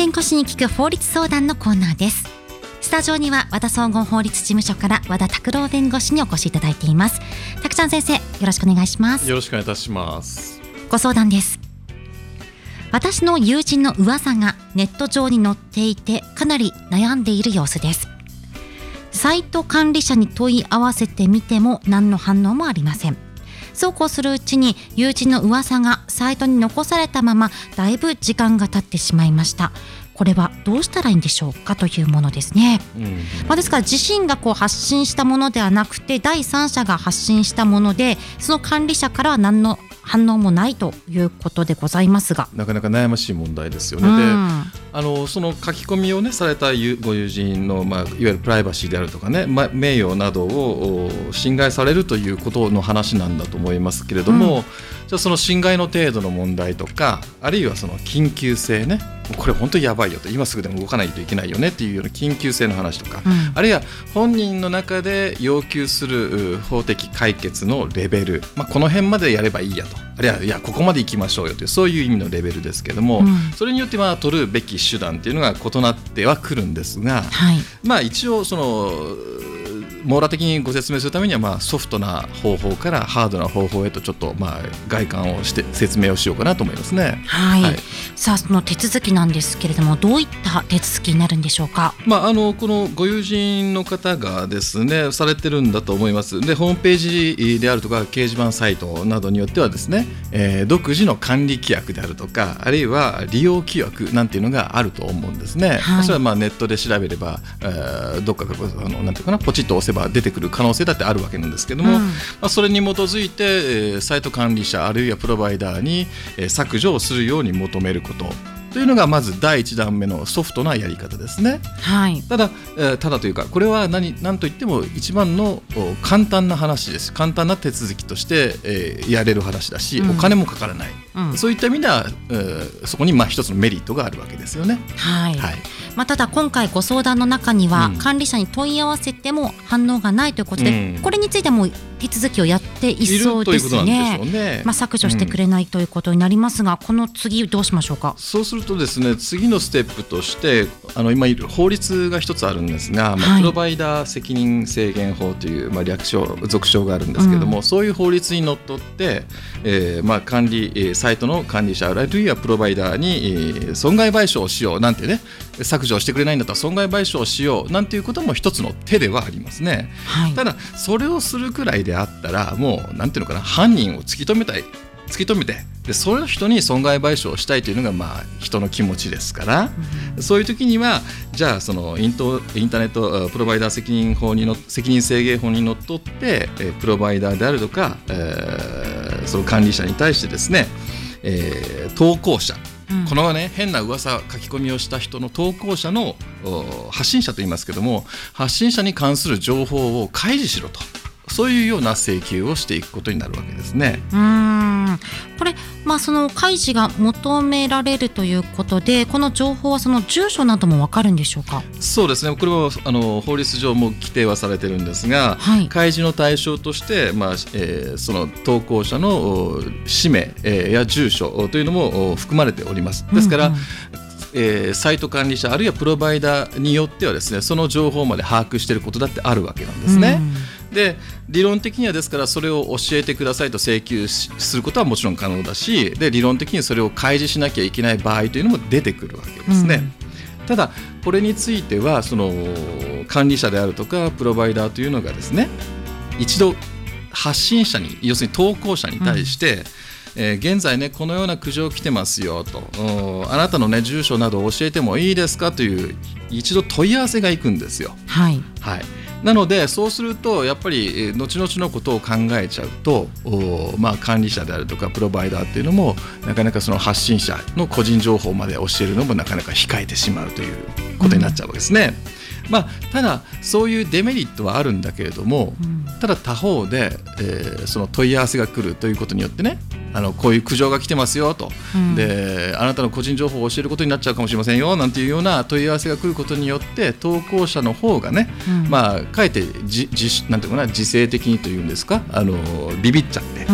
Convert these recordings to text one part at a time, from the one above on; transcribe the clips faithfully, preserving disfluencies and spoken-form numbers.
弁護士に聞く法律相談のコーナーです。スタジオには和田総合法律事務所から和田拓郎弁護士にお越しいただいています。拓ちゃん先生、よろしくお願いします。 よろしくお願いいたします。 ご相談です。私の友人の噂がネット上に載っていてかなり悩んでいる様子です。サイト管理者に問い合わせてみても何の反応もありません。そうこうするうちに友人の噂がサイトに残されたままだいぶ時間が経ってしまいました。これはどうしたらいいんでしょうかというものですね。うんまあ、ですから自身がこう発信したものではなくて第三者が発信したもので、その管理者からは何の反応もないということでございますが、 なかなか悩ましい問題ですよね。うん、であのその書き込みを、ね、されたご友人の、まあ、いわゆるプライバシーであるとか、ねま、名誉などを侵害されるということの話なんだと思いますけれども、うん、じゃあその侵害の程度の問題とか、あるいはその緊急性ね、これ本当にやばいよと、今すぐでも動かないといけないよねっていうような緊急性の話とか、うん、あるいは本人の中で要求する法的解決のレベル、まあ、この辺までやればいいやと、あるいはいやここまで行きましょうよという、そういう意味のレベルですけども、うん、それによってまあ取るべき手段っていうのが異なってはくるんですが、はい、まあ一応その網羅的にご説明するためには、まあソフトな方法からハードな方法へとちょっとまあ外観をして説明をしようかなと思いますね。 はい、はい、さあその手続きなんですけれども、どういった手続きになるんでしょうか。 まあ、あのこのご友人の方がですねされてるんだと思います。でホームページであるとか掲示板サイトなどによってはですね、えー、独自の管理規約であるとか、あるいは利用規約なんていうのがあると思うんですね。はい、それはまあネットで調べれば、えー、どっかがあのなんていうかなポチッと押せば出てくる可能性だってあるわけなんですけども、うんまあ、それに基づいて、えー、サイト管理者あるいはプロバイダーに、えー、削除をするように求めることというのがまずだいいち段目のソフトなやり方ですね。はい、ただ、えー、ただというかこれは 何, 何といっても一番の簡単な話です。簡単な手続きとして、えー、やれる話だし、うん、お金もかからない、うん、そういった意味では、えー、そこにまあ一つのメリットがあるわけですよね。 はいはいまあ、ただ今回ご相談の中には、うん、管理者に問い合わせても反応がないということで、うん、これについても手続きをやっていそうですね。ねまあ、削除してくれないということになりますが、うん、この次どうしましょうか。 そうするとですね、次のステップとしてあの今いる法律が一つあるんですが、まあ、プロバイダー責任制限法という、まあ、略称俗称があるんですけども、うん、そういう法律にのっとって、えーまあ、管理サイトの管理者あるいはプロバイダーに、えー、損害賠償をしようなんてね、削除してくれないんだったら損害賠償をしようなんていうことも一つの手ではありますね。はい、ただそれをするくらいであったらもうなんていうのかな、犯人を突き止めたい突き止めてでその人に損害賠償をしたいというのがまあ人の気持ちですから、うん、そういう時にはじゃあそのイントインターネットプロバイダー責任法にの責任制限法にのっとってえプロバイダーであるとか、えー、その管理者に対してですね、えー、投稿者うん、この、ね、変な噂書き込みをした人の投稿者の発信者と言いますけども、発信者に関する情報を開示しろと、そういうような請求をしていくことになるわけですね。 うーんこれ、まあ、その開示が求められるということで、この情報はその住所なども分かるんでしょうか。 そうですね、これはあの法律上も規定はされてるんですが、はい、開示の対象として、まあえー、その投稿者の氏名、えー、や住所というのも含まれております。ですから、うんうんえー、サイト管理者あるいはプロバイダーによってはですね、その情報まで把握していることだってあるわけなんですね。うん、で理論的にはですからそれを教えてくださいと請求することはもちろん可能だし、で理論的にそれを開示しなきゃいけない場合というのも出てくるわけですね。うん、ただこれについてはその管理者であるとかプロバイダーというのがですね、一度発信者に要するに投稿者に対して、うんえー、現在ねこのような苦情来てますよと、あなたのね住所などを教えてもいいですかという一度問い合わせがいくんですよ。はい、はい、なのでそうするとやっぱり後々のことを考えちゃうと、まあ、管理者であるとかプロバイダーっていうのもなかなかその発信者の個人情報まで教えるのもなかなか控えてしまうということになっちゃうわけですね。うんまあ、ただそういうデメリットはあるんだけれども、うん、ただ他方で、えー、その問い合わせが来るということによってね、あのこういう苦情が来てますよと、うん、であなたの個人情報を教えることになっちゃうかもしれませんよなんていうような問い合わせが来ることによって投稿者の方がね、うんまあ、かえってじじなんていうかな自制的にというんですか、あのビビっちゃって、うん、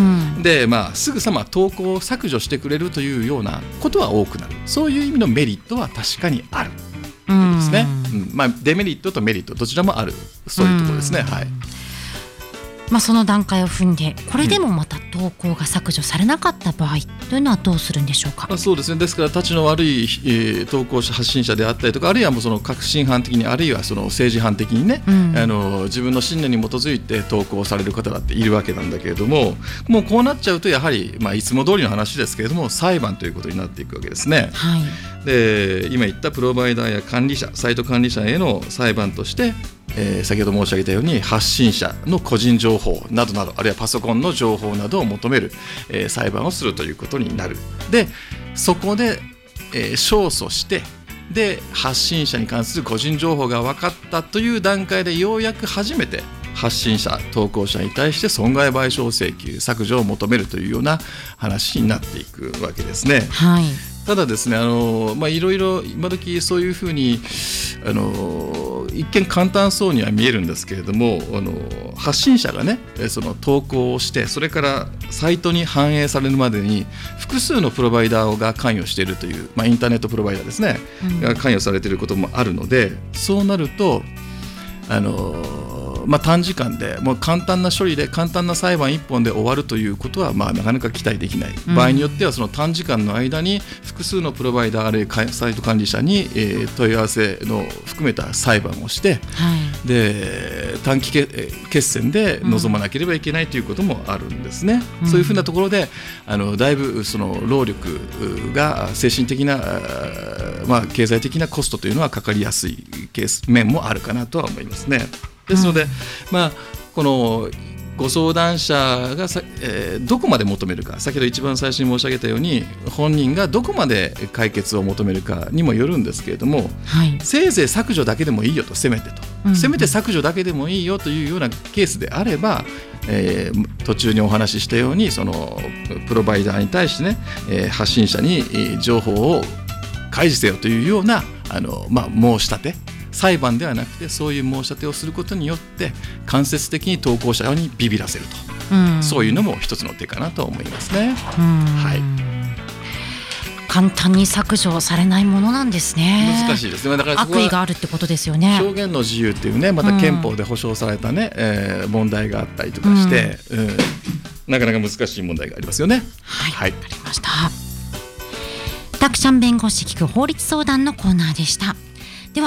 で、まあ、すぐさま投稿を削除してくれるというようなことは多くなる。そういう意味のメリットは確かにあるですね。うん、まあ、デメリットとメリットどちらもある、そういうところですね。はい。 まあ、その段階を踏んでこれでもまた投稿が削除されなかった場合というのはどうするんでしょうか。 まあ、そうですね。ですからたちの悪い、えー、投稿者発信者であったりとか、あるいはもうその革新犯的に、あるいはその政治犯的にね、うん、あの自分の信念に基づいて投稿される方だっているわけなんだけれども、もうこうなっちゃうとやはり、まあ、いつも通りの話ですけれども裁判ということになっていくわけですね。 はい、 で今言ったプロバイダーや管理者、サイト管理者への裁判として、えー、先ほど申し上げたように発信者の個人情報などなど、あるいはパソコンの情報などを求める、えー、裁判をするということになる。でそこで、えー、勝訴してで発信者に関する個人情報が分かったという段階でようやく初めて発信者投稿者に対して損害賠償請求削除を求めるというような話になっていくわけですね。 はい、 ただですね、あの、まあ、いろいろ今時そういうふうにあの一見簡単そうには見えるんですけれども、あの発信者がねその投稿をしてそれからサイトに反映されるまでに複数のプロバイダーが関与しているという、まあ、インターネットプロバイダーですね、うん、が関与されていることもあるので、そうなるとあのまあ、短時間でもう簡単な処理で簡単な裁判一本で終わるということはまあなかなか期待できない、うん、場合によってはその短時間の間に複数のプロバイダーあるいはサイト管理者に、えー、問い合わせの含めた裁判をして、はい、で短期決戦で臨まなければいけないということもあるんですね、うん、そういうふうなところであのだいぶその労力が精神的な、まあ、経済的なコストというのはかかりやすいケース面もあるかなとは思いますね。ですので、うんまあ、このご相談者がさ、えー、どこまで求めるか、先ほど一番最初に申し上げたように本人がどこまで解決を求めるかにもよるんですけれども、はい、せいぜい削除だけでもいいよと、せめてと、うん、せめて削除だけでもいいよというようなケースであれば、えー、途中にお話ししたようにそのプロバイダーに対してね、えー、発信者に情報を開示せよというようなあの、まあ、申し立て、裁判ではなくてそういう申し立てをすることによって間接的に投稿者にビビらせると、うん、そういうのも一つの手かなと思いますね。うん、はい、 簡単に削除されないものなんですね。 難しいですね。だからそこは悪意があるってことですよね。 表現の自由っていうね、また憲法で保障されたね、うんえー、問題があったりとかして、うんうん、なかなか難しい問題がありますよね。 はい、はい、わかりました。たくちゃん弁護士聞く法律相談のコーナーでした。